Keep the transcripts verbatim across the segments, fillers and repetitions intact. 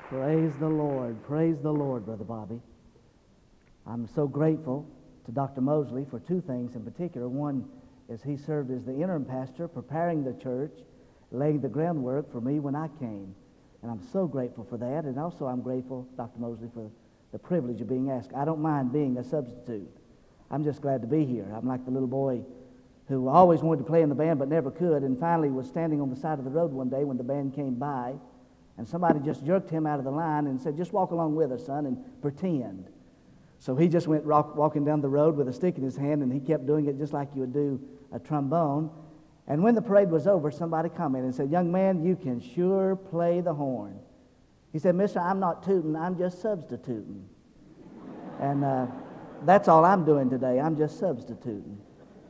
Praise the Lord. Praise the Lord, Brother Bobby. I'm so grateful to Doctor Mosley for two things in particular. One is he served as the interim pastor, preparing the church, laying the groundwork for me when I came. And I'm so grateful for that. And also I'm grateful, Doctor Mosley, for the privilege of being asked. I don't mind being a substitute. I'm just glad to be here. I'm like the little boy who always wanted to play in the band but never could, and finally was standing on the side of the road one day when the band came by, and somebody just jerked him out of the line and said, "Just walk along with us, son, and pretend." So he just went rock, walking down the road with a stick in his hand, and he kept doing it just like you would do a trombone. And when the parade was over, somebody commented and said, "Young man, you can sure play the horn." He said, "Mister, I'm not tooting, I'm just substituting." and uh, that's all I'm doing today. I'm just substituting.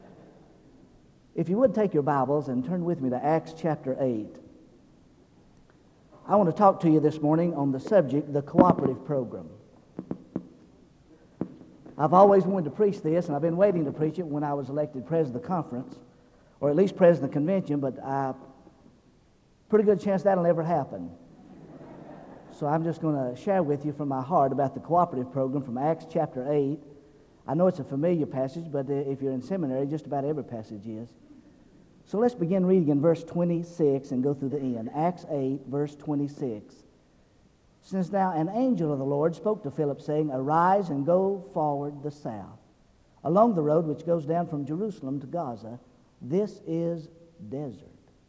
If you would take your Bibles and turn with me to Acts chapter eight. I want to talk to you this morning on the subject, the cooperative program. I've always wanted to preach this, and I've been waiting to preach it when I was elected president of the conference, or at least president of the convention, but I pretty good chance that'll never happen. So I'm just going to share with you from my heart about the cooperative program from Acts chapter eight. I know it's a familiar passage, but if you're in seminary, just about every passage is. So let's begin reading in verse twenty-six and go through the end. Acts eight, verse twenty-six. "Since now an angel of the Lord spoke to Philip, saying, Arise and go forward the south, along the road which goes down from Jerusalem to Gaza. This is desert.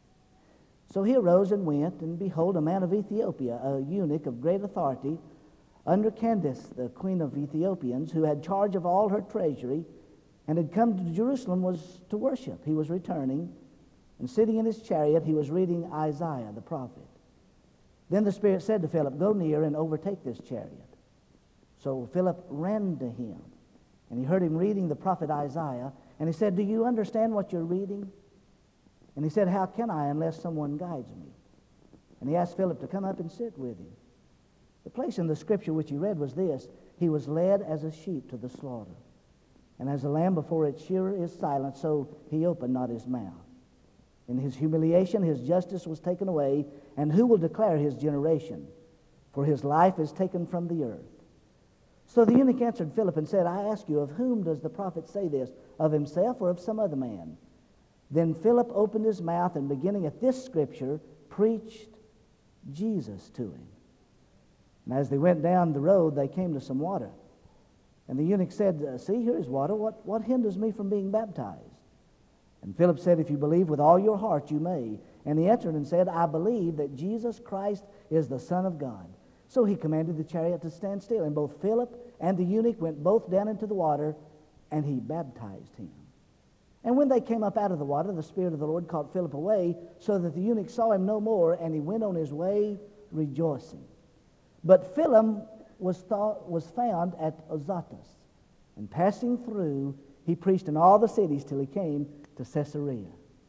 So he arose and went, and behold, a man of Ethiopia, a eunuch of great authority, under Candace, the queen of Ethiopians, who had charge of all her treasury, and had come to Jerusalem, was to worship. He was returning, and sitting in his chariot, he was reading Isaiah the prophet. Then the Spirit said to Philip, Go near and overtake this chariot. So Philip ran to him, and he heard him reading the prophet Isaiah, and he said, Do you understand what you're reading? And he said, How can I unless someone guides me? And he asked Philip to come up and sit with him. The place in the scripture which he read was this: He was led as a sheep to the slaughter, and as a lamb before its shearer is silent, so he opened not his mouth. In his humiliation his justice was taken away, and who will declare his generation? For his life is taken from the earth. So the eunuch answered Philip and said, I ask you, of whom does the prophet say this, of himself or of some other man? Then Philip opened his mouth, and beginning at this scripture, preached Jesus to him. And as they went down the road, they came to some water. And the eunuch said, See, here is water. What, what hinders me from being baptized? And Philip said, If you believe with all your heart, you may. And he answered and said, I believe that Jesus Christ is the Son of God. So he commanded the chariot to stand still. And both Philip and the eunuch went both down into the water, and he baptized him. And when they came up out of the water, the Spirit of the Lord caught Philip away, so that the eunuch saw him no more, and he went on his way rejoicing. But Philip was, thought, was found at Azotus, and passing through, he preached in all the cities till he came to Caesarea.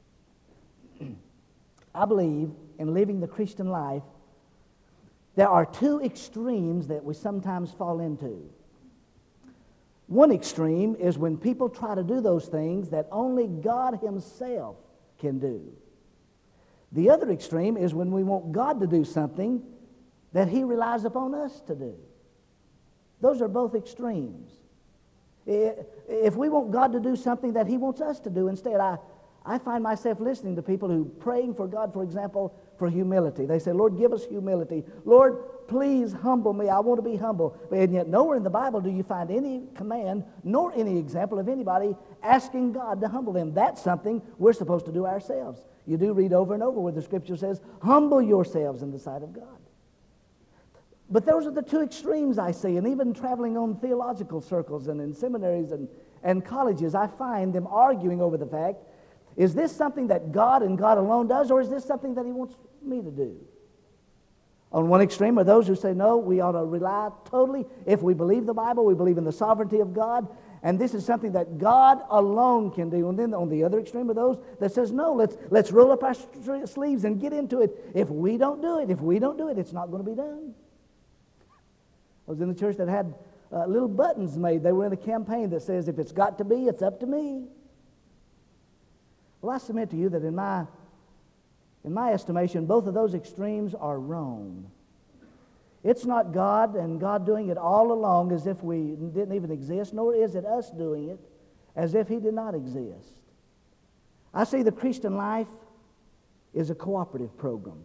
I believe in living the Christian life, there are two extremes that we sometimes fall into. One extreme is when people try to do those things that only God himself can do. The other extreme is when we want God to do something that he relies upon us to do. Those are both extremes. If we want God to do something that he wants us to do instead, I, I find myself listening to people who praying for God, for example, for humility. They say, Lord, give us humility. Lord, please humble me. I want to be humble. And yet nowhere in the Bible do you find any command nor any example of anybody asking God to humble them. That's something we're supposed to do ourselves. You do read over and over where the scripture says, humble yourselves in the sight of God. But those are the two extremes I see, and even traveling on theological circles and in seminaries and, and colleges, I find them arguing over the fact, is this something that God and God alone does, or is this something that he wants me to do? On one extreme are those who say, no, we ought to rely totally, if we believe the Bible, we believe in the sovereignty of God, and this is something that God alone can do. And then on the other extreme are those that says, no, let's, let's roll up our sleeves and get into it. If we don't do it, if we don't do it, it's not going to be done. I was in the church that had uh, little buttons made. They were in a campaign that says, if it's got to be, it's up to me. Well, I submit to you that in my, in my estimation, both of those extremes are wrong. It's not God and God doing it all along as if we didn't even exist, nor is it us doing it as if He did not exist. I see the Christian life is a cooperative program.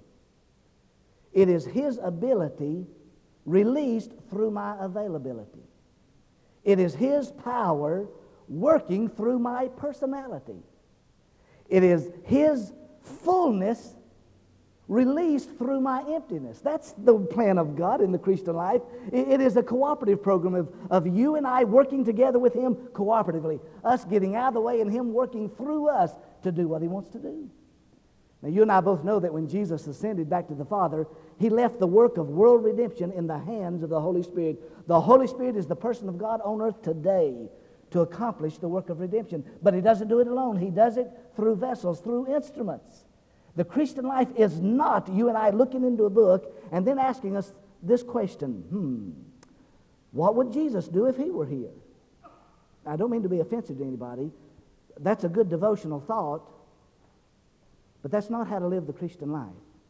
It is His ability released through my availability. It is His power working through my personality. It is His fullness released through my emptiness. That's the plan of God in the Christian life. It is a cooperative program of, of you and I working together with Him cooperatively, us getting out of the way and Him working through us to do what He wants to do. Now, you and I both know that when Jesus ascended back to the Father, He left the work of world redemption in the hands of the Holy Spirit. The Holy Spirit is the person of God on earth today to accomplish the work of redemption. But He doesn't do it alone. He does it through vessels, through instruments. The Christian life is not you and I looking into a book and then asking us this question, hmm, what would Jesus do if He were here? I don't mean to be offensive to anybody. That's a good devotional thought, but that's not how to live the Christian life.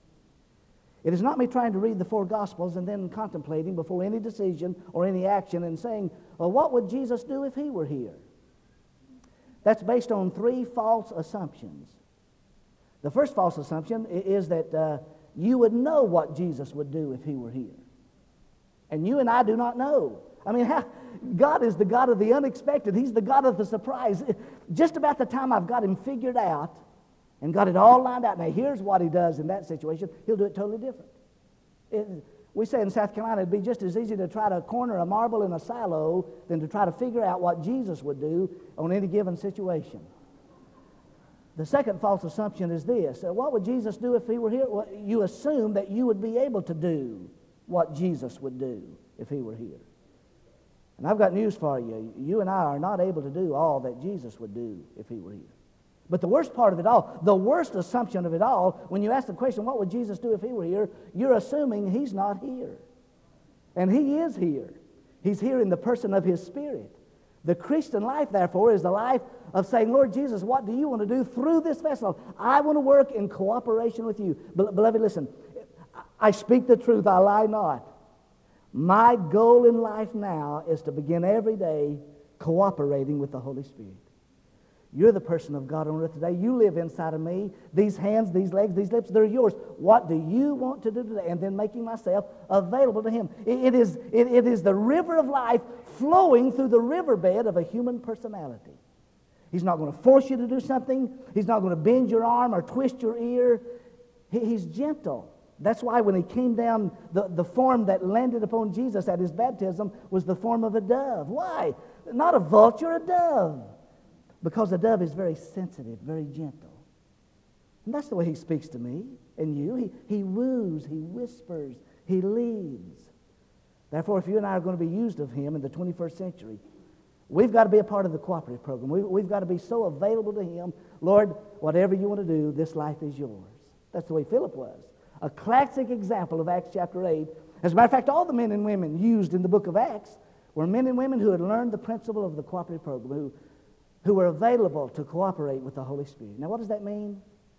It is not me trying to read the four Gospels and then contemplating before any decision or any action and saying, well, what would Jesus do if He were here? That's based on three false assumptions. The first false assumption is that uh, you would know what Jesus would do if He were here. And you and I do not know. I mean, how, God is the God of the unexpected. He's the God of the surprise. Just about the time I've got Him figured out and got it all lined out, now here's what He does in that situation, He'll do it totally different. It, we say in South Carolina it'd be just as easy to try to corner a marble in a silo than to try to figure out what Jesus would do on any given situation. The second false assumption is this. Uh, what would Jesus do if He were here? Well, you assume that you would be able to do what Jesus would do if He were here. And I've got news for you. You and I are not able to do all that Jesus would do if He were here. But the worst part of it all, the worst assumption of it all, when you ask the question, what would Jesus do if He were here? You're assuming He's not here. And He is here. He's here in the person of His Spirit. The Christian life, therefore, is the life of saying, Lord Jesus, what do You want to do through this vessel? I want to work in cooperation with You. Beloved, listen, I speak the truth, I lie not. My goal in life now is to begin every day cooperating with the Holy Spirit. You're the person of God on earth today. You live inside of me. These hands, these legs, these lips, they're yours. What do you want to do today? And then making myself available to Him. It, it, is, it, it is the river of life flowing through the riverbed of a human personality. He's not going to force you to do something. He's not going to bend your arm or twist your ear. He, he's gentle. That's why when He came down, the, the form that landed upon Jesus at His baptism was the form of a dove. Why? Not a vulture, a dove. Because a dove is very sensitive, very gentle. And that's the way He speaks to me and you. He, he woos, He whispers, He leads. Therefore, if you and I are going to be used of Him in the twenty-first century, we've got to be a part of the cooperative program. We, we've got to be so available to Him. Lord, whatever You want to do, this life is Yours. That's the way Philip was. A classic example of Acts chapter eight. As a matter of fact, all the men and women used in the book of Acts were men and women who had learned the principle of the cooperative program, who who were available to cooperate with the Holy Spirit. Now, what does that mean?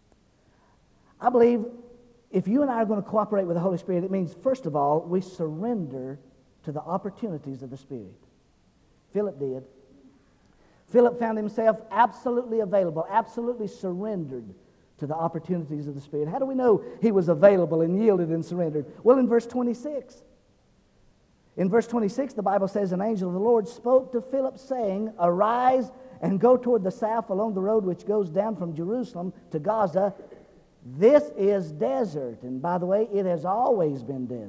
I believe if you and I are going to cooperate with the Holy Spirit, it means, first of all, we surrender to the opportunities of the Spirit. Philip did. Philip found himself absolutely available, absolutely surrendered to the opportunities of the Spirit. How do we know he was available and yielded and surrendered? Well, in verse twenty-six. In verse twenty-six, the Bible says, an angel of the Lord spoke to Philip, saying, arise and go toward the south along the road which goes down from Jerusalem to Gaza. This is desert. And by the way, it has always been desert.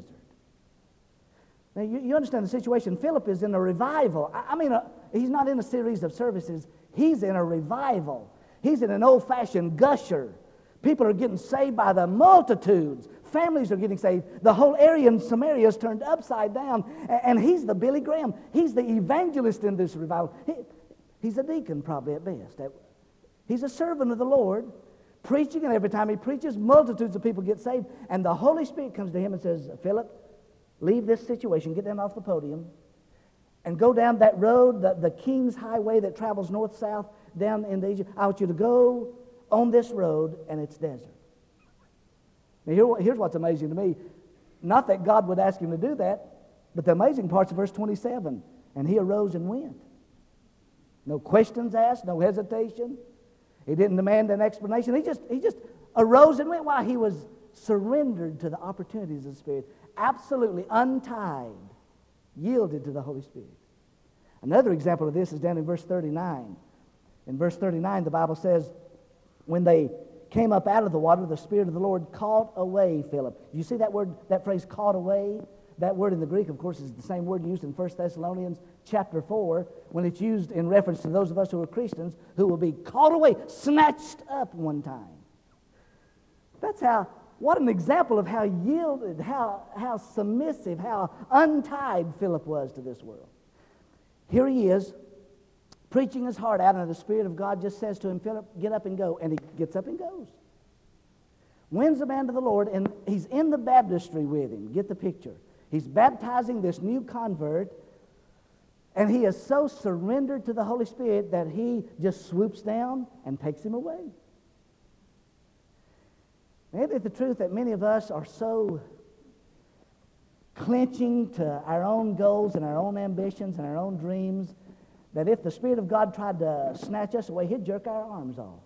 Now, you, you understand the situation. Philip is in a revival. I, I mean, a, he's not in a series of services. He's in a revival. He's in an old-fashioned gusher. People are getting saved by the multitudes. Families are getting saved. The whole area in Samaria is turned upside down. And, and he's the Billy Graham. He's the evangelist in this revival. He, He's a deacon probably at best. He's a servant of the Lord, preaching, and every time he preaches, multitudes of people get saved. And the Holy Spirit comes to him and says, Philip, leave this situation, get down off the podium, and go down that road, the, the King's Highway that travels north-south down into Egypt. I want you to go on this road, and it's desert. Now, here, here's what's amazing to me. Not that God would ask him to do that, but the amazing part's of verse twenty-seven. And he arose and went. No questions asked, no hesitation. He didn't demand an explanation. He just, he just arose and went. Why? He was surrendered to the opportunities of the Spirit. Absolutely untied, yielded to the Holy Spirit. Another example of this is down in verse thirty-nine. In verse thirty-nine, the Bible says, when they came up out of the water, the Spirit of the Lord caught away Philip. Do you see that word, that phrase, caught away? That word in the Greek, of course, is the same word used in First Thessalonians chapter four, when it's used in reference to those of us who are Christians who will be caught away, snatched up one time. That's how, what an example of how yielded, how, how submissive, how untied Philip was to this world. Here he is, preaching his heart out, and the Spirit of God just says to him, Philip, get up and go. And he gets up and goes. Wins the man to the Lord, and he's in the baptistry with him. Get the picture. He's baptizing this new convert, and he is so surrendered to the Holy Spirit that he just swoops down and takes him away. Maybe it's the truth that many of us are so clenching to our own goals and our own ambitions and our own dreams that if the Spirit of God tried to snatch us away, he'd jerk our arms off.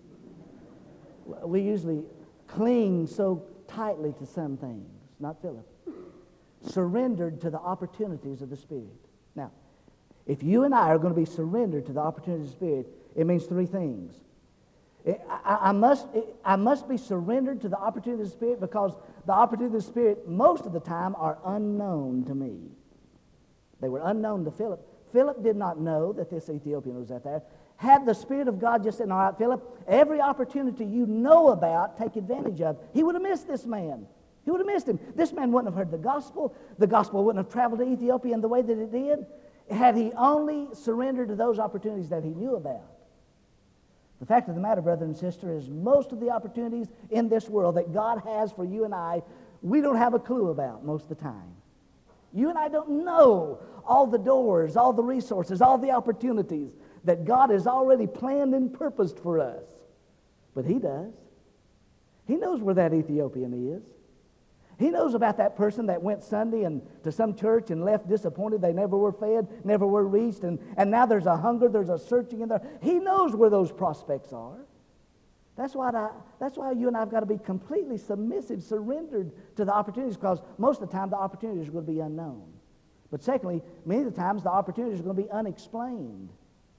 We usually cling so tightly to some things. Not Philip. Surrendered to the opportunities of the Spirit. Now, if you and I are going to be surrendered to the opportunities of the Spirit, it means three things. I, I, must, I must be surrendered to the opportunities of the Spirit because the opportunities of the Spirit most of the time are unknown to me. They were unknown to Philip. Philip did not know that this Ethiopian was out there. Had the Spirit of God just said, all right, Philip, every opportunity you know about, take advantage of, he would have missed this man. He would have missed him. This man wouldn't have heard the gospel. The gospel wouldn't have traveled to Ethiopia in the way that it did had he only surrendered to those opportunities that he knew about. The fact of the matter, brother and sister, is most of the opportunities in this world that God has for you and I, we don't have a clue about most of the time. You and I don't know all the doors, all the resources, all the opportunities that God has already planned and purposed for us. But he does. He knows where that Ethiopian is. He knows about that person that went Sunday and to some church and left disappointed. They never were fed, never were reached, and, and now there's a hunger, there's a searching in there. He knows where those prospects are. That's why, I, that's why you and I have got to be completely submissive, surrendered to the opportunities, because most of the time the opportunities are going to be unknown. But secondly, many of the times the opportunities are going to be unexplained.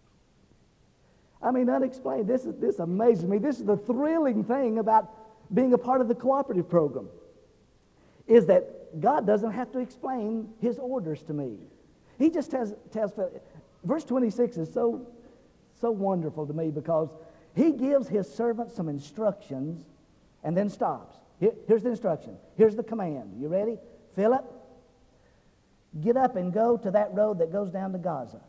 I mean, unexplained. This, is, this amazes me. This is the thrilling thing about being a part of the cooperative program, is that God doesn't have to explain his orders to me. He just tells, tells verse twenty-six is so, so wonderful to me because he gives his servant some instructions and then stops. Here, here's the instruction. Here's the command. You ready? Philip, get up and go to that road that goes down to Gaza.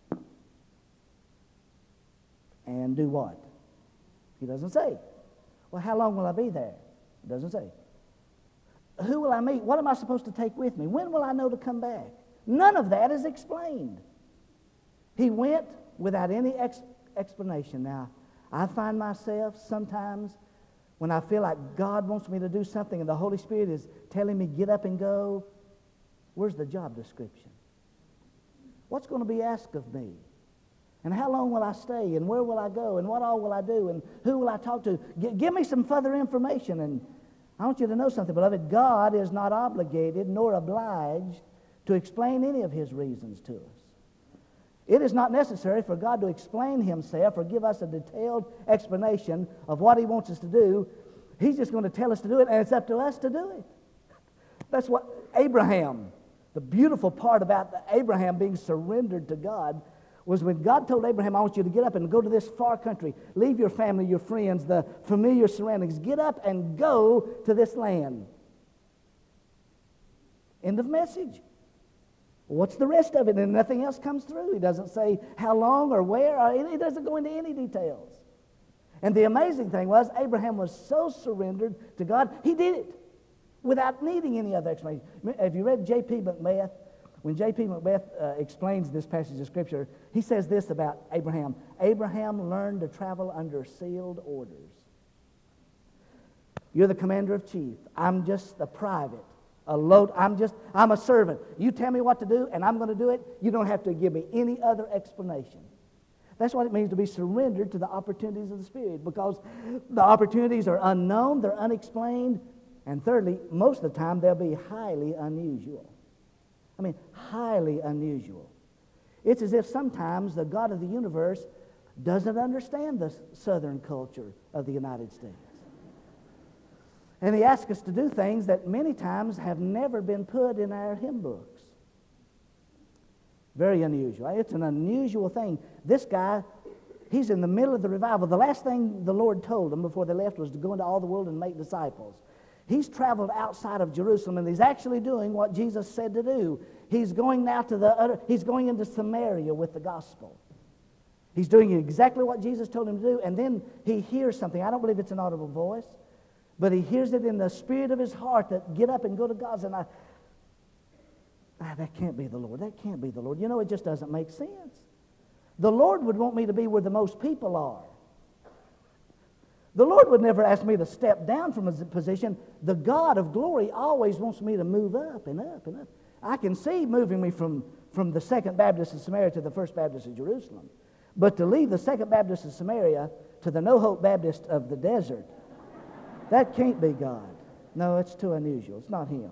And do what? He doesn't say. Well, how long will I be there? He doesn't say. Who will I meet? What am I supposed to take with me? When will I know to come back? None of that is explained. He went without any ex- explanation. Now, I find myself sometimes when I feel like God wants me to do something and the Holy Spirit is telling me, get up and go, where's the job description? What's going to be asked of me? And how long will I stay? And where will I go? And what all will I do? And who will I talk to? G- give me some further information. And I want you to know something, beloved. God is not obligated nor obliged to explain any of his reasons to us. It is not necessary for God to explain himself or give us a detailed explanation of what he wants us to do. He's just going to tell us to do it, and it's up to us to do it. That's what Abraham, the beautiful part about Abraham being surrendered to God, was when God told Abraham, I want you to get up and go to this far country. Leave your family, your friends, the familiar surroundings. Get up and go to this land. End of message. What's the rest of it? And nothing else comes through. He doesn't say how long or where. Or he doesn't go into any details. And the amazing thing was, Abraham was so surrendered to God, he did it without needing any other explanation. Have you read J P McBeth? When J P McBeth uh, explains this passage of Scripture, he says this about Abraham. Abraham learned to travel under sealed orders. You're the commander of chief. I'm just the private A load. I'm just, I'm a servant. You tell me what to do, and I'm going to do it. You don't have to give me any other explanation. That's what it means to be surrendered to the opportunities of the Spirit, because the opportunities are unknown, they're unexplained, and thirdly, most of the time, they'll be highly unusual. I mean, highly unusual. It's as if sometimes the God of the universe doesn't understand the southern culture of the United States. And He asks us to do things that many times have never been put in our hymn books. Very unusual. It's an unusual thing. This guy, he's in the middle of the revival. The last thing the Lord told them before they left was to go into all the world and make disciples. He's traveled outside of Jerusalem, and he's actually doing what Jesus said to do. He's going now to the other, he's going into Samaria with the gospel. He's doing exactly what Jesus told him to do, and then he hears something. I don't believe it's an audible voice, but he hears it in the spirit of his heart that get up and go to Gaza. And I, ah, that can't be the Lord. That can't be the Lord. You know, it just doesn't make sense. The Lord would want me to be where the most people are. The Lord would never ask me to step down from a position. The God of glory always wants me to move up and up and up. I can see moving me from, from the Second Baptist of Samaria to the First Baptist of Jerusalem. But to leave the Second Baptist of Samaria to the No Hope Baptist of the desert, that can't be God. No, it's too unusual. It's not Him.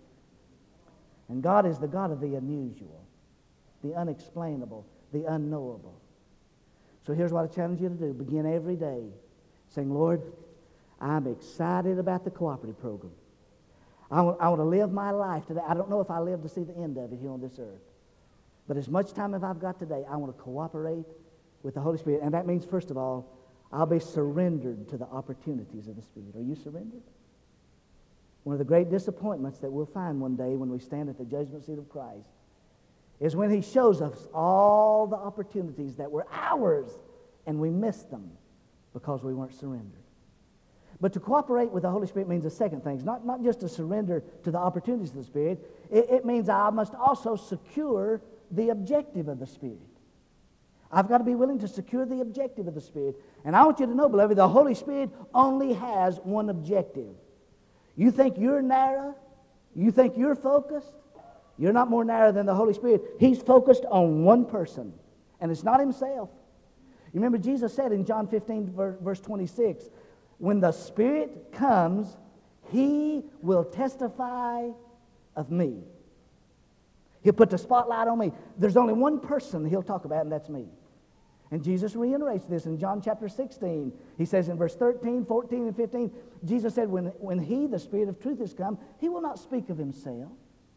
And God is the God of the unusual, the unexplainable, the unknowable. So here's what I challenge you to do. Begin every day saying, Lord, I'm excited about the cooperative program. I want, I want to live my life today. I don't know if I live to see the end of it here on this earth. But as much time as I've got today, I want to cooperate with the Holy Spirit. And that means, first of all, I'll be surrendered to the opportunities of the Spirit. Are you surrendered? One of the great disappointments that we'll find one day when we stand at the judgment seat of Christ is when He shows us all the opportunities that were ours and we missed them because we weren't surrendered. But to cooperate with the Holy Spirit means a second thing. It's not, not just to surrender to the opportunities of the Spirit. It, it means I must also secure the objective of the Spirit. I've got to be willing to secure the objective of the Spirit. And I want you to know, beloved, the Holy Spirit only has one objective. You think you're narrow? You think you're focused? You're not more narrow than the Holy Spirit. He's focused on one person, and it's not Himself. You remember Jesus said in John fifteen, verse twenty-six, when the Spirit comes, He will testify of me. He'll put the spotlight on me. There's only one person He'll talk about, and that's me. And Jesus reiterates this in John chapter sixteen. He says in verse thirteen, fourteen, and fifteen, Jesus said, when, when He, the Spirit of truth, has come, He will not speak of Himself,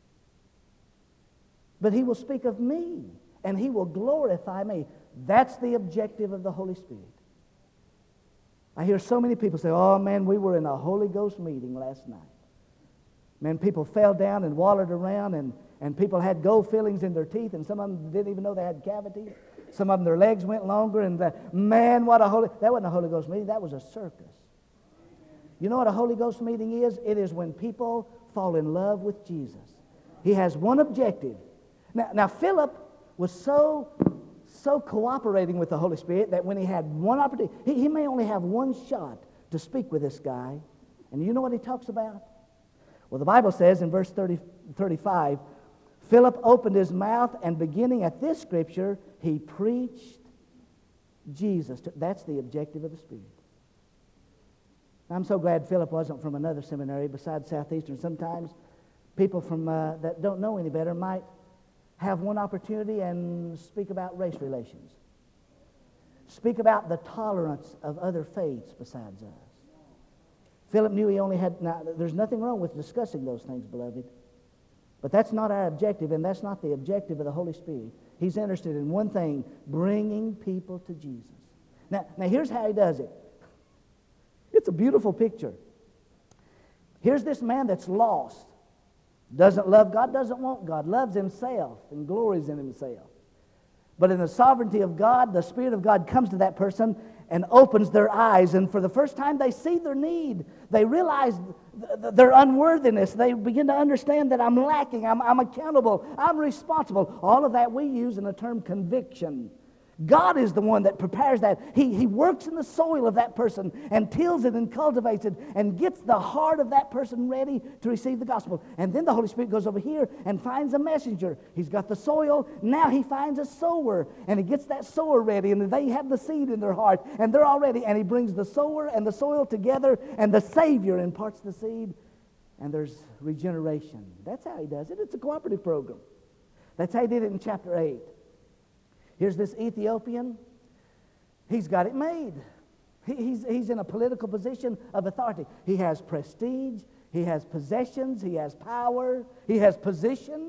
but He will speak of me, and He will glorify me. That's the objective of the Holy Spirit. I hear so many people say, oh man, we were in a Holy Ghost meeting last night. Man, people fell down and wallowed around, and, and people had gold fillings in their teeth, and some of them didn't even know they had cavities. Some of them, their legs went longer, and the, man, what a Holy... That wasn't a Holy Ghost meeting, that was a circus. You know what a Holy Ghost meeting is? It is when people fall in love with Jesus. He has one objective. Now, now Philip was so, so cooperating with the Holy Spirit that when he had one opportunity, he, he may only have one shot to speak with this guy. And you know what he talks about? Well, the Bible says in verse thirty, thirty-five, Philip opened his mouth, and beginning at this scripture, he preached Jesus. That's the objective of the Spirit. I'm so glad Philip wasn't from another seminary besides Southeastern. Sometimes people from uh, that don't know any better might have one opportunity and speak about race relations. Speak about the tolerance of other faiths besides us. Philip knew he only had... Now, there's nothing wrong with discussing those things, beloved. But that's not our objective, and that's not the objective of the Holy Spirit. He's interested in one thing, bringing people to Jesus. Now, now here's how He does it. It's a beautiful picture. Here's this man that's lost. Doesn't love God, doesn't want God, loves himself and glories in himself. But in the sovereignty of God, the Spirit of God comes to that person and opens their eyes, and for the first time they see their need. They realize th- th- their unworthiness. They begin to understand that I'm lacking, I'm, I'm accountable, I'm responsible. All of that we use in the term conviction. God is the one that prepares that. He, he works in the soil of that person and tills it and cultivates it and gets the heart of that person ready to receive the gospel. And then the Holy Spirit goes over here and finds a messenger. He's got the soil. Now he finds a sower, and he gets that sower ready, and they have the seed in their heart, and they're all ready. And he brings the sower and the soil together, and the Savior imparts the seed, and there's regeneration. That's how he does it. It's a cooperative program. That's how he did it in chapter eight. Here's this Ethiopian. He's got it made. He, he's, he's in a political position of authority. He has prestige. He has possessions. He has power. He has position.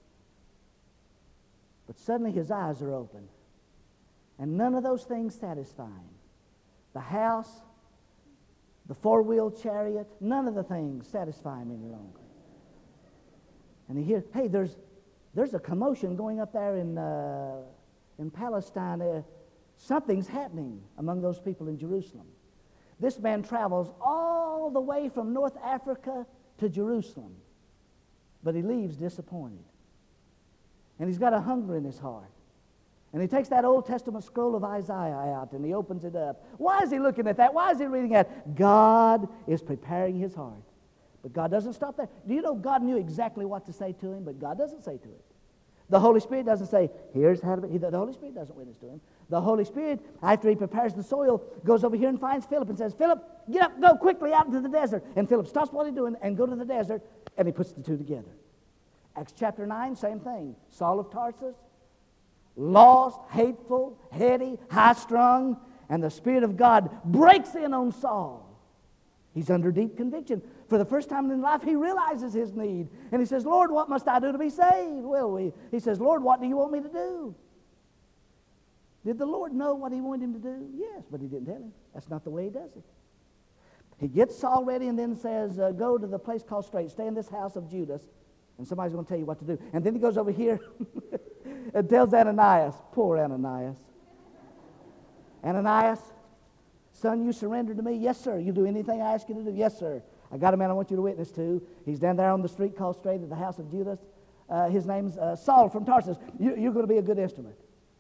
But suddenly his eyes are open. And none of those things satisfy him. The house, the four-wheeled chariot, none of the things satisfy him any longer. And he hears, hey, there's, there's a commotion going up there in... Uh, In Palestine, uh, something's happening among those people in Jerusalem. This man travels all the way from North Africa to Jerusalem, but he leaves disappointed. And he's got a hunger in his heart. And he takes that Old Testament scroll of Isaiah out and he opens it up. Why is he looking at that? Why is he reading that? God is preparing his heart. But God doesn't stop there. Do you know God knew exactly what to say to him, but God doesn't say to it. The Holy Spirit doesn't say, here's how to be. The Holy Spirit doesn't witness to him. The Holy Spirit, after he prepares the soil, goes over here and finds Philip and says, Philip, get up, go quickly out into the desert. And Philip stops what he's doing and go to the desert, and he puts the two together. Acts chapter nine, same thing. Saul of Tarsus, lost, hateful, heady, high-strung, and the Spirit of God breaks in on Saul. He's under deep conviction. For the first time in his life, he realizes his need. And he says, Lord, what must I do to be saved? Well, we, he says, Lord, what do you want me to do? Did the Lord know what he wanted him to do? Yes, but he didn't tell him. That's not the way he does it. He gets Saul ready and then says, uh, go to the place called Straight. Stay in this house of Judas, and somebody's going to tell you what to do. And then he goes over here and tells Ananias, poor Ananias. Ananias, son, you surrender to me? Yes, sir. You do anything I ask you to do? Yes, sir. I got a man I want you to witness to. He's down there on the street called Straight at the house of Judas. Uh, his name's uh, Saul from Tarsus. You, you're going to be a good instrument.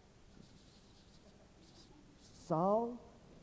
Saul?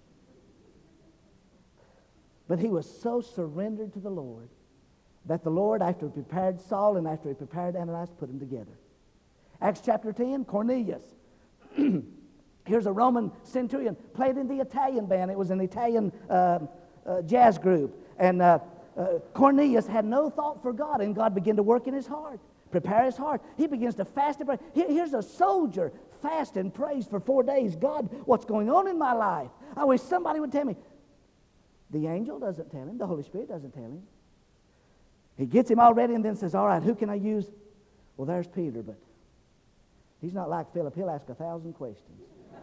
But he was so surrendered to the Lord that the Lord, after he prepared Saul and after he prepared Ananias, put them together. Acts chapter ten, Cornelius. Here's a Roman centurion, played in the Italian band. It was an Italian uh, uh, jazz group. And uh, uh, Cornelius had no thought for God, and God began to work in his heart, prepare his heart. He begins to fast and pray. Here, here's a soldier, fast and prays for four days. God, what's going on in my life? I wish somebody would tell me. The angel doesn't tell him. The Holy Spirit doesn't tell him. He gets him all ready and then says, all right, who can I use? Well, there's Peter, but he's not like Philip. He'll ask a thousand questions.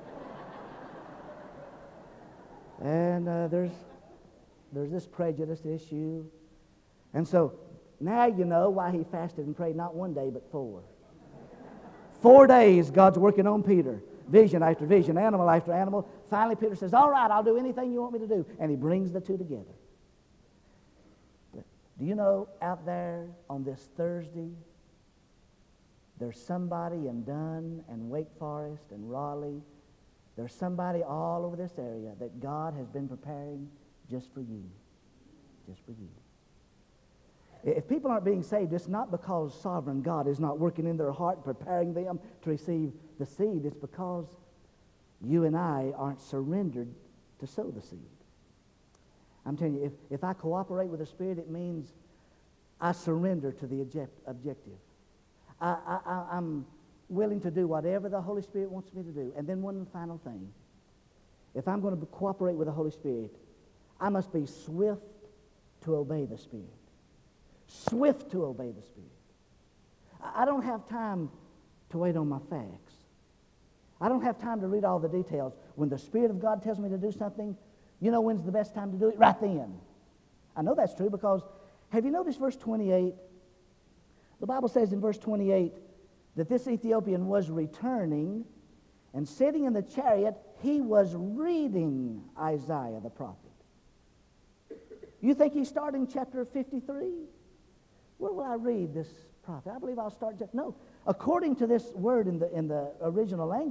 And uh, there's there's this prejudice issue. And so now you know why he fasted and prayed not one day but four. Four days God's working on Peter. Vision after vision, animal after animal. Finally Peter says, all right, I'll do anything you want me to do. And he brings the two together. But do you know out there on this Thursday, there's somebody in Dunn and Wake Forest and Raleigh. There's somebody all over this area that God has been preparing just for you. Just for you. If people aren't being saved, it's not because sovereign God is not working in their heart, preparing them to receive the seed. It's because you and I aren't surrendered to sow the seed. I'm telling you, if, if I cooperate with the Spirit, it means I surrender to the object, objective. I, I, I'm willing to do whatever the Holy Spirit wants me to do. And then one final thing. If I'm going to cooperate with the Holy Spirit, I must be swift to obey the Spirit. Swift to obey the Spirit. I don't have time to wait on my facts. I don't have time to read all the details. When the Spirit of God tells me to do something, you know when's the best time to do it? Right then. I know that's true because, have you noticed verse twenty-eight? The Bible says in verse twenty-eight that this Ethiopian was returning, and sitting in the chariot, he was reading Isaiah the prophet. You think he's starting chapter fifty-three? Where will I read this prophet? I believe I'll start. Just, no. According to this word in the in the original language,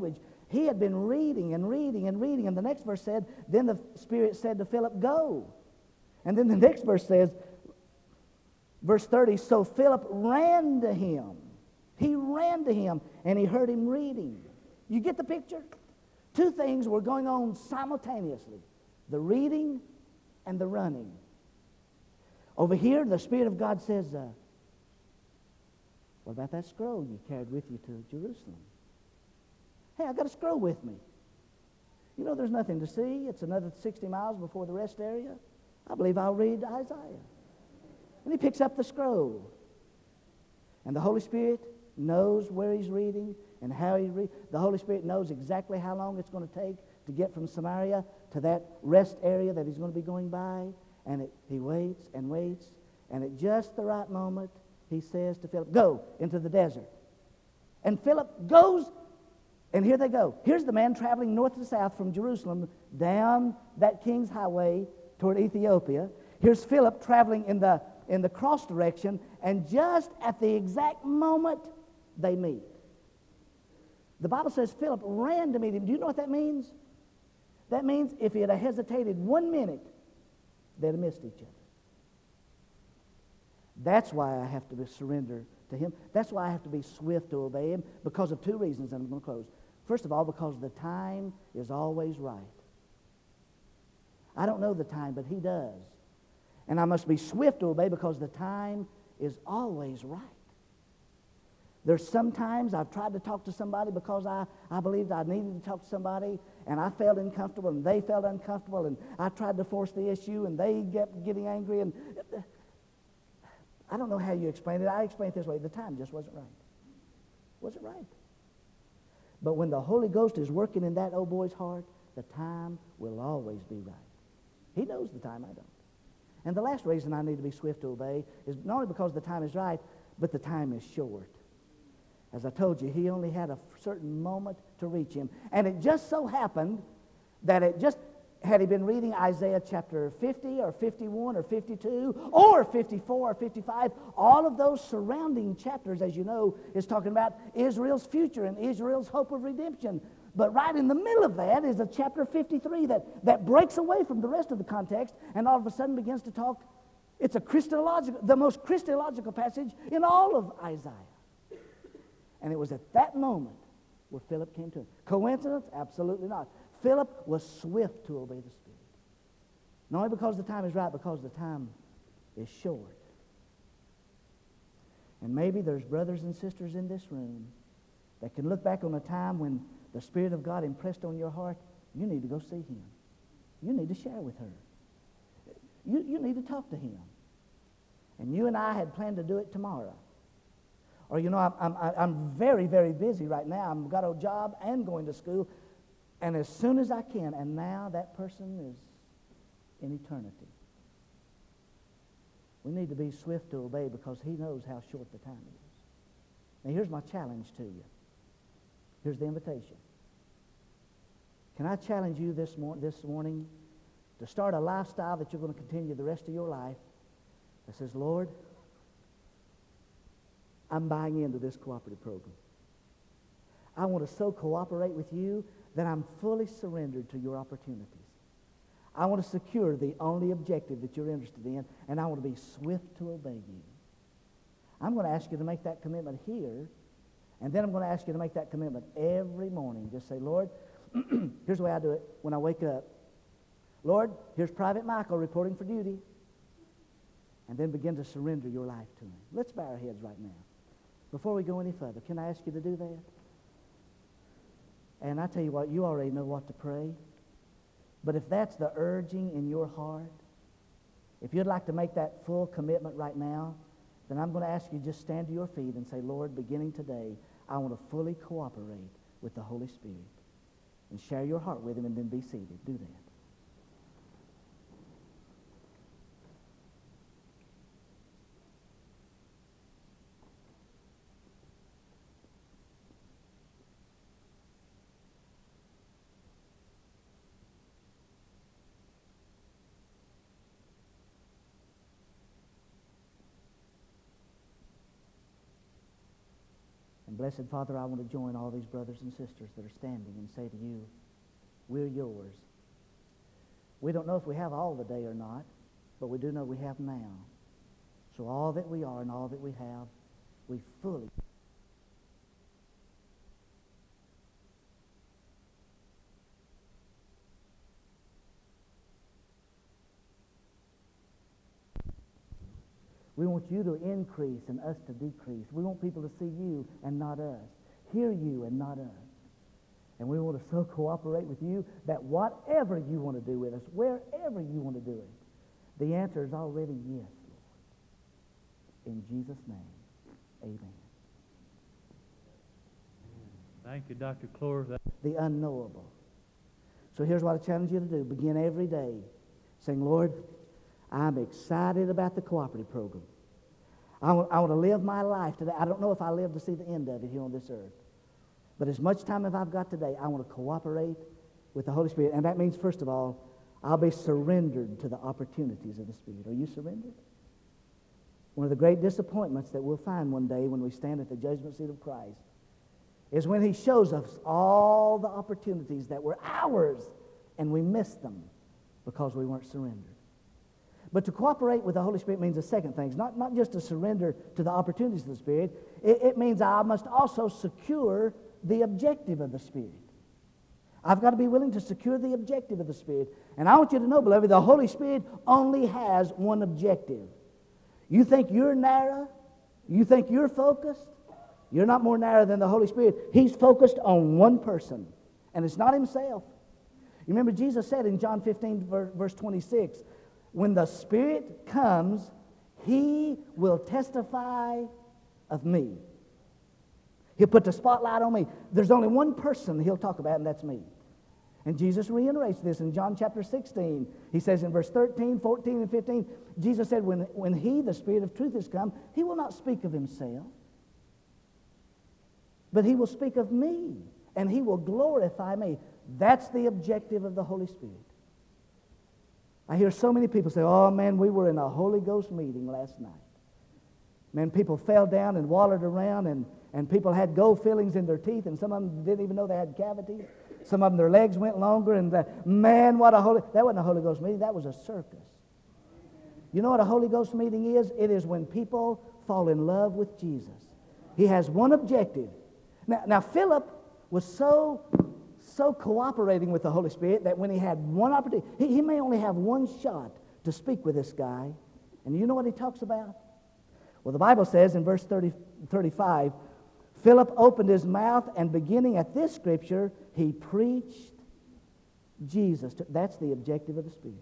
He had been reading and reading and reading, and the next verse said, then the Spirit said to Philip, go. And then the next verse says, verse thirty, so Philip ran to him. He ran to him, and he heard him reading. You get the picture? Two things were going on simultaneously, the reading and the running. Over here, the Spirit of God says, uh, what about that scroll you carried with you to Jerusalem? Hey, I got a scroll with me. You know, there's nothing to see. It's another sixty miles before the rest area. I believe I'll read Isaiah. And he picks up the scroll. And the Holy Spirit knows where he's reading and how he reads. The Holy Spirit knows exactly how long it's going to take to get from Samaria to that rest area that he's going to be going by. And it, he waits and waits. And at just the right moment, he says to Philip, go into the desert. And Philip goes, and here they go. Here's the man traveling north to south from Jerusalem down that King's Highway toward Ethiopia. Here's Philip traveling in the, in the cross direction, and just at the exact moment, they meet. The Bible says Philip ran to meet him. Do you know what that means? That means if he had hesitated one minute, they'd have missed each other. That's why I have to be surrender to him. That's why I have to be swift to obey him, because of two reasons, and I'm going to close. First of all, because the time is always right. I don't know the time, but he does. And I must be swift to obey because the time is always right. There's sometimes I've tried to talk to somebody because I, I believed I needed to talk to somebody, and I felt uncomfortable, and they felt uncomfortable, and I tried to force the issue, and they kept getting angry, and I don't know how you explain it. I explain it this way. The time just wasn't right. Wasn't right. But when the Holy Ghost is working in that old boy's heart, the time will always be right. He knows the time, I don't. And the last reason I need to be swift to obey is not only because the time is right, but the time is short. As I told you, he only had a certain moment to reach him. And it just so happened that it just, had he been reading Isaiah chapter fifty or fifty-one or fifty-two or fifty-four or fifty-five, all of those surrounding chapters, as you know, is talking about Israel's future and Israel's hope of redemption. But right in the middle of that is a chapter fifty-three that, that breaks away from the rest of the context and all of a sudden begins to talk. It's a Christological, the most Christological passage in all of Isaiah. And it was at that moment where Philip came to him. Coincidence? Absolutely not. Philip was swift to obey the Spirit. Not only because the time is right, because the time is short. And maybe there's brothers and sisters in this room that can look back on a time when the Spirit of God impressed on your heart. You need to go see him. You need to share with her. You, you need to talk to him. And you and I had planned to do it tomorrow. Or, you know, I'm, I'm, I'm very, very busy right now. I've got a job and going to school. And as soon as I can, and now that person is in eternity. We need to be swift to obey because he knows how short the time is. Now, here's my challenge to you. Here's the invitation. Can I challenge you this, mor- this morning to start a lifestyle that you're going to continue the rest of your life that says, Lord, I'm buying into this cooperative program. I want to so cooperate with you that I'm fully surrendered to your opportunities. I want to secure the only objective that you're interested in, and I want to be swift to obey you. I'm going to ask you to make that commitment here, and then I'm going to ask you to make that commitment every morning. Just say, Lord, here's the way I do it when I wake up. Lord, here's Private Michael reporting for duty. And then begin to surrender your life to him. Let's bow our heads right now. Before we go any further, can I ask you to do that? And I tell you what, you already know what to pray. But if that's the urging in your heart, if you'd like to make that full commitment right now, then I'm going to ask you just stand to your feet and say, Lord, beginning today, I want to fully cooperate with the Holy Spirit. And share your heart with him and then be seated. Do that. Blessed Father, I want to join all these brothers and sisters that are standing and say to you, we're yours. We don't know if we have all the day or not, but we do know we have now. So all that we are and all that we have, we fully We want you to increase and us to decrease. We want people to see you and not us, hear you and not us. And we want to so cooperate with you that whatever you want to do with us, wherever you want to do it, the answer is already yes, Lord. In Jesus' name, amen. Thank you, Doctor Clore. The unknowable. So here's what I challenge you to do. Begin every day saying, Lord, I'm excited about the cooperative program. I want, I want to live my life today. I don't know if I live to see the end of it here on this earth. But as much time as I've got today, I want to cooperate with the Holy Spirit. And that means, first of all, I'll be surrendered to the opportunities of the Spirit. Are you surrendered? One of the great disappointments that we'll find one day when we stand at the judgment seat of Christ is when He shows us all the opportunities that were ours and we missed them because we weren't surrendered. But to cooperate with the Holy Spirit means a second thing. It's not, not just to surrender to the opportunities of the Spirit. It, it means I must also secure the objective of the Spirit. I've got to be willing to secure the objective of the Spirit. And I want you to know, beloved, the Holy Spirit only has one objective. You think you're narrow? You think you're focused? You're not more narrow than the Holy Spirit. He's focused on one person, and it's not Himself. You remember Jesus said in John fifteen, verse twenty-six, when the Spirit comes, He will testify of me. He'll put the spotlight on me. There's only one person He'll talk about, and that's me. And Jesus reiterates this in John chapter sixteen. He says in verse thirteen, fourteen, and fifteen, Jesus said, when, when He, the Spirit of truth, has come, He will not speak of Himself, but He will speak of me, and He will glorify me. That's the objective of the Holy Spirit. I hear so many people say, oh man, we were in a Holy Ghost meeting last night. Man, people fell down and wallowed around, and, and people had gold fillings in their teeth, and some of them didn't even know they had cavities. Some of them, their legs went longer, and the, man, what a Holy... That wasn't a Holy Ghost meeting, that was a circus. You know what a Holy Ghost meeting is? It is when people fall in love with Jesus. He has one objective. Now, now Philip was so... so cooperating with the Holy Spirit that when he had one opportunity, he, he may only have one shot to speak with this guy. And you know what he talks about? Well, the Bible says in verse thirty, thirty-five, Philip opened his mouth, and beginning at this scripture, he preached Jesus. To, that's the objective of the Spirit.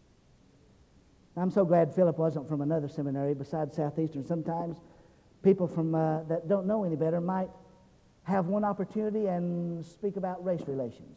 I'm so glad Philip wasn't from another seminary besides Southeastern. Sometimes people from uh, that don't know any better might have one opportunity and speak about race relations.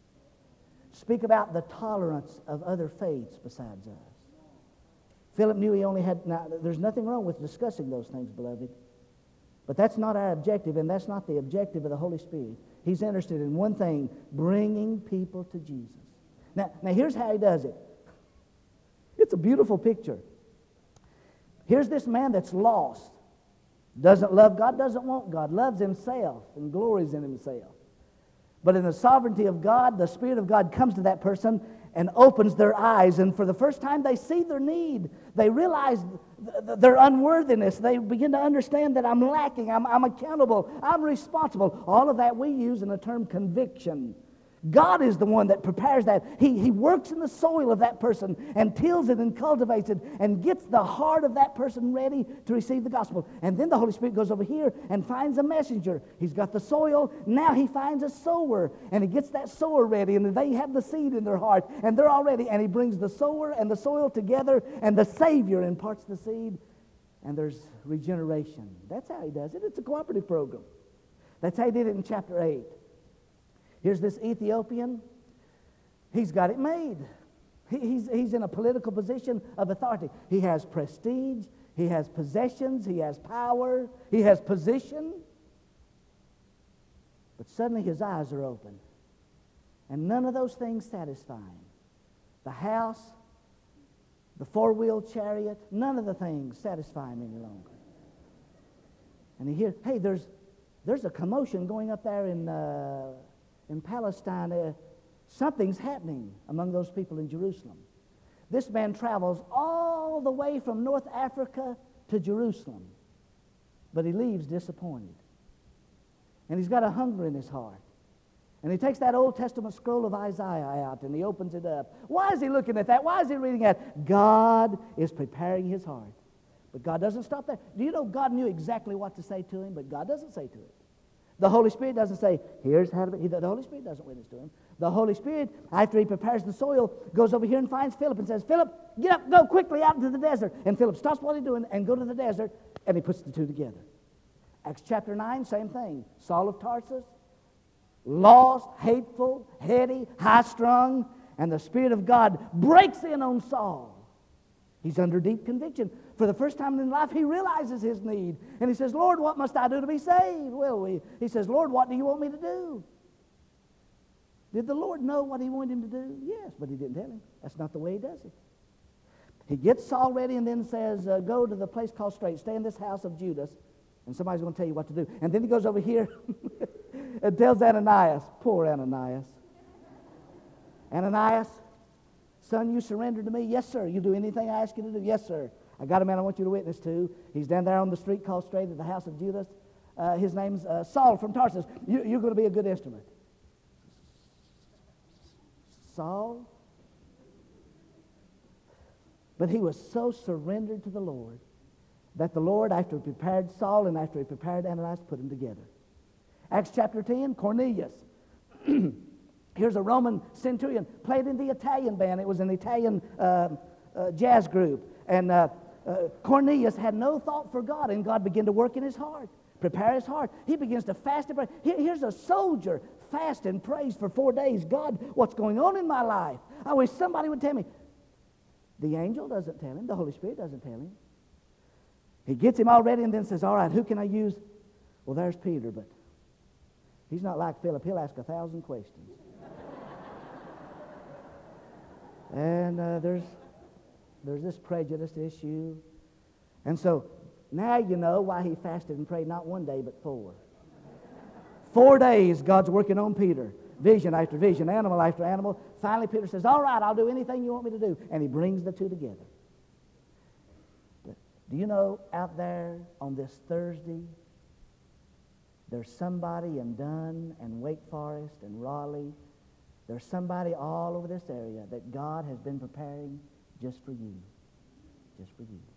Speak about the tolerance of other faiths besides us. Philip knew he only had... Now, there's nothing wrong with discussing those things, beloved. But that's not our objective, and that's not the objective of the Holy Spirit. He's interested in one thing, bringing people to Jesus. Now, now here's how He does it. It's a beautiful picture. Here's this man that's lost. Doesn't love God, doesn't want God, loves himself and glories in himself. But in the sovereignty of God, the Spirit of God comes to that person and opens their eyes. And for the first time, they see their need. They realize th- th- their unworthiness. They begin to understand that I'm lacking, I'm, I'm accountable, I'm responsible. All of that we use in the term conviction. God is the one that prepares that. He, he works in the soil of that person and tills it and cultivates it and gets the heart of that person ready to receive the gospel. And then the Holy Spirit goes over here and finds a messenger. He's got the soil. Now He finds a sower, and He gets that sower ready, and they have the seed in their heart, and they're all ready. And He brings the sower and the soil together, and the Savior imparts the seed, and there's regeneration. That's how He does it. It's a cooperative program. That's how He did it in chapter eight. Here's this Ethiopian. He's got it made. He, he's, he's in a political position of authority. He has prestige. He has possessions. He has power. He has position. But suddenly his eyes are open. And none of those things satisfy him. The house, the four-wheeled chariot, none of the things satisfy him any longer. And he hears, hey, there's, there's a commotion going up there in, uh, in Palestine. Uh, something's happening among those people in Jerusalem. This man travels all the way from North Africa to Jerusalem, but he leaves disappointed. And he's got a hunger in his heart. And he takes that Old Testament scroll of Isaiah out and he opens it up. Why is he looking at that? Why is he reading that? God is preparing his heart. But God doesn't stop there. Do you know God knew exactly what to say to him, but God doesn't say to it. The Holy Spirit doesn't say, here's how to be. The Holy Spirit doesn't witness to him. The Holy Spirit, after he prepares the soil, goes over here and finds Philip and says, Philip, get up, go quickly out into the desert. And Philip stops what he's doing and go to the desert, and he puts the two together. Acts chapter nine, same thing. Saul of Tarsus, lost, hateful, heady, high-strung, and the Spirit of God breaks in on Saul. He's under deep conviction. For the first time in his life, he realizes his need. And he says, Lord, what must I do to be saved? Well, we, he says, Lord, what do you want me to do? Did the Lord know what he wanted him to do? Yes, but he didn't tell him. That's not the way he does it. He gets Saul ready and then says, uh, go to the place called Straight. Stay in this house of Judas, and somebody's going to tell you what to do. And then he goes over here and tells Ananias, poor Ananias. Ananias, son, you surrender to me? Yes, sir. You do anything I ask you to do? Yes, sir. I got a man I want you to witness to. He's down there on the street called Straight at the house of Judas. Uh, his name's uh, Saul from Tarsus. You, you're going to be a good instrument. Saul? But he was so surrendered to the Lord that the Lord, after he prepared Saul and after he prepared Ananias, put them together. Acts chapter ten, Cornelius. Here's a Roman centurion, played in the Italian band. It was an Italian uh, uh, jazz group. And uh, uh, Cornelius had no thought for God, and God began to work in his heart, prepare his heart. He begins to fast and pray. Here, here's a soldier, fast and prays for four days. God, what's going on in my life? I wish somebody would tell me. The angel doesn't tell him. The Holy Spirit doesn't tell him. He gets him all ready and then says, all right, who can I use? Well, there's Peter, but he's not like Philip. He'll ask a thousand questions. And uh, there's there's this prejudice issue. And so now you know why he fasted and prayed not one day, but four. Four days God's working on Peter. Vision after vision, animal after animal. Finally Peter says, all right, I'll do anything you want me to do. And he brings the two together. But do you know, out there on this Thursday, there's somebody in Dunn and Wake Forest and Raleigh. There's somebody all over this area that God has been preparing just for you. Just for you.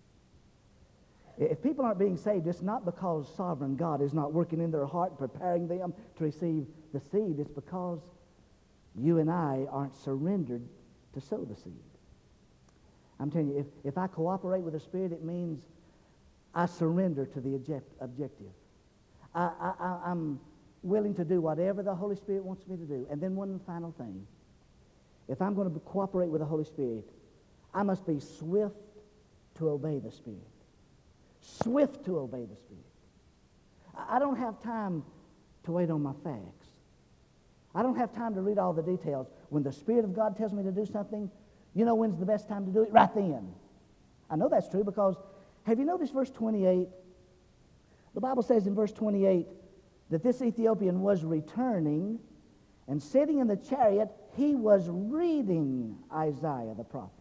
If people aren't being saved, it's not because sovereign God is not working in their heart, preparing them to receive the seed. It's because you and I aren't surrendered to sow the seed. I'm telling you, if, if I cooperate with the Spirit, it means I surrender to the object, objective. I, I, I, I'm willing to do whatever the Holy Spirit wants me to do. And then one final thing. If I'm going to cooperate with the Holy Spirit, I must be swift to obey the Spirit. Swift to obey the Spirit. I don't have time to wait on my facts. I don't have time to read all the details. When the Spirit of God tells me to do something, you know when's the best time to do it? Right then. I know that's true because, have you noticed verse twenty-eight? The Bible says in verse twenty-eight that this Ethiopian was returning, and sitting in the chariot, he was reading Isaiah the prophet.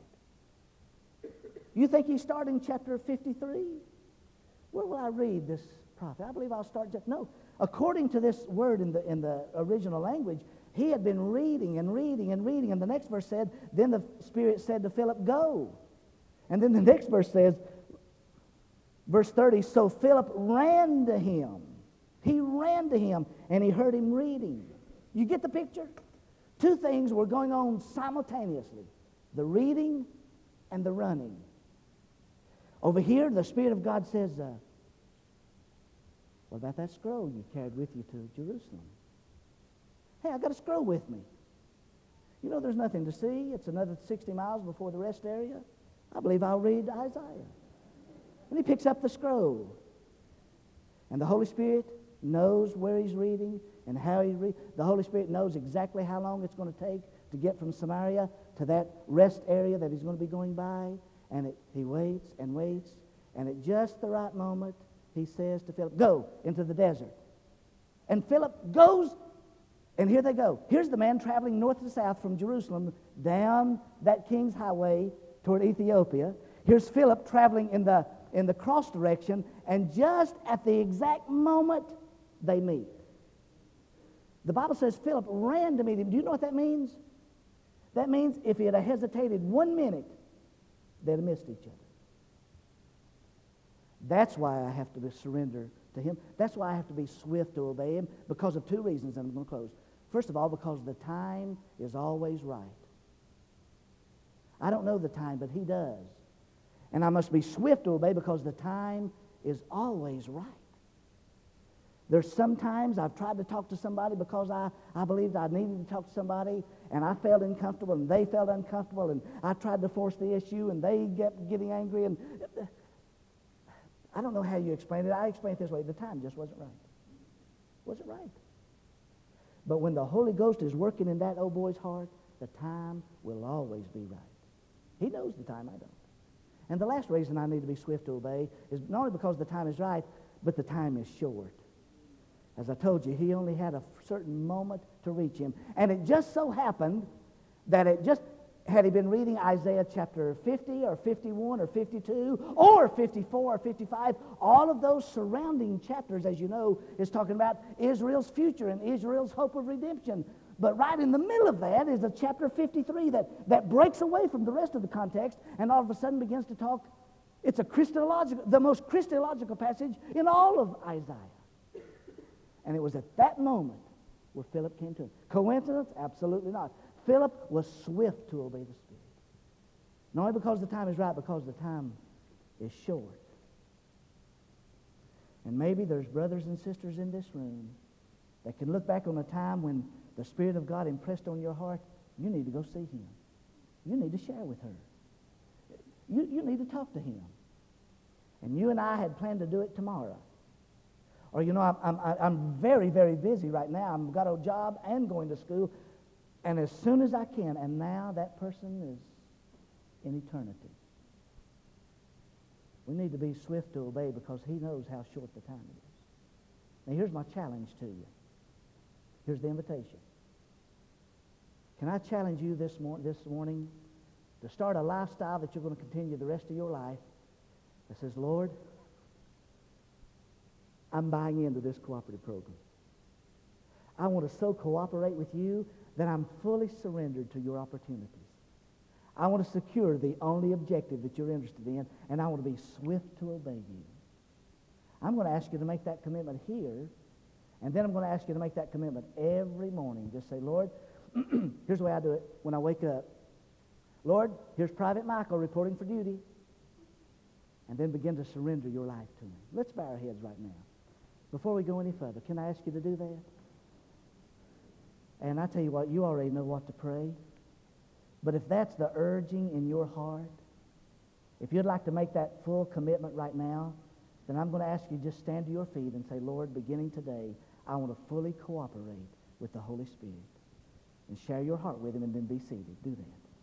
You think he's starting chapter fifty-three? Where will I read this prophet? I believe I'll start just, no. According to this word in the, in the original language, he had been reading and reading and reading, and the next verse said, then the Spirit said to Philip, go. And then the next verse says, verse thirty, so Philip ran to him. He ran to him, and he heard him reading. You get the picture? Two things were going on simultaneously, the reading and the running. Over here, the Spirit of God says, uh, what about that scroll you carried with you to Jerusalem? Hey, I got a scroll with me. You know there's nothing to see. It's another sixty miles before the rest area. I believe I'll read Isaiah. And he picks up the scroll. And the Holy Spirit knows where he's reading and how he's reading. The Holy Spirit knows exactly how long it's going to take to get from Samaria to that rest area that he's going to be going by. And it, he waits and waits, and at just the right moment, he says to Philip, go into the desert. And Philip goes, and here they go. Here's the man traveling north to south from Jerusalem down that king's highway toward Ethiopia. Here's Philip traveling in the, in the cross direction, and just at the exact moment they meet. The Bible says Philip ran to meet him. Do you know what that means? That means if he had hesitated one minute, they'd have missed each other. That's why I have to be surrender to him. That's why I have to be swift to obey him, because of two reasons, and I'm going to close. First of all, because the time is always right. I don't know the time, but he does. And I must be swift to obey because the time is always right. There's sometimes I've tried to talk to somebody because I, I believed I needed to talk to somebody, and I felt uncomfortable, and they felt uncomfortable, and I tried to force the issue, and they kept getting angry, and I don't know how you explain it. I explain it this way. The time just wasn't right. Wasn't right. But when the Holy Ghost is working in that old boy's heart, the time will always be right. He knows the time, I don't. And the last reason I need to be swift to obey is not only because the time is right, but the time is short. As I told you, he only had a certain moment to reach him. And it just so happened that it just, had he been reading Isaiah chapter fifty or fifty-one or fifty-two or fifty-four or fifty-five, all of those surrounding chapters, as you know, is talking about Israel's future and Israel's hope of redemption. But right in the middle of that is a chapter fifty-three that, that breaks away from the rest of the context and all of a sudden begins to talk. It's a Christological, the most Christological passage in all of Isaiah. And it was at that moment where Philip came to him. Coincidence? Absolutely not. Philip was swift to obey the Spirit. Not only because the time is right, because the time is short. And maybe there's brothers and sisters in this room that can look back on a time when the Spirit of God impressed on your heart. You need to go see him. You need to share with her. You, you need to talk to him. And you and I had planned to do it tomorrow. Or, you know, I'm, I'm, I'm very, very busy right now. I've got a job and going to school. And as soon as I can, and now that person is in eternity. We need to be swift to obey because he knows how short the time is. Now, here's my challenge to you. Here's the invitation. Can I challenge you this, mor- this morning to start a lifestyle that you're going to continue the rest of your life that says, Lord, I'm buying into this cooperative program. I want to so cooperate with you that I'm fully surrendered to your opportunities. I want to secure the only objective that you're interested in, and I want to be swift to obey you. I'm going to ask you to make that commitment here, and then I'm going to ask you to make that commitment every morning. Just say, Lord, here's the way I do it when I wake up. Lord, here's Private Michael reporting for duty. And then begin to surrender your life to him. Let's bow our heads right now. Before we go any further, can I ask you to do that? And I tell you what, you already know what to pray. But if that's the urging in your heart, if you'd like to make that full commitment right now, then I'm going to ask you to just stand to your feet and say, Lord, beginning today, I want to fully cooperate with the Holy Spirit. And share your heart with him and then be seated. Do that.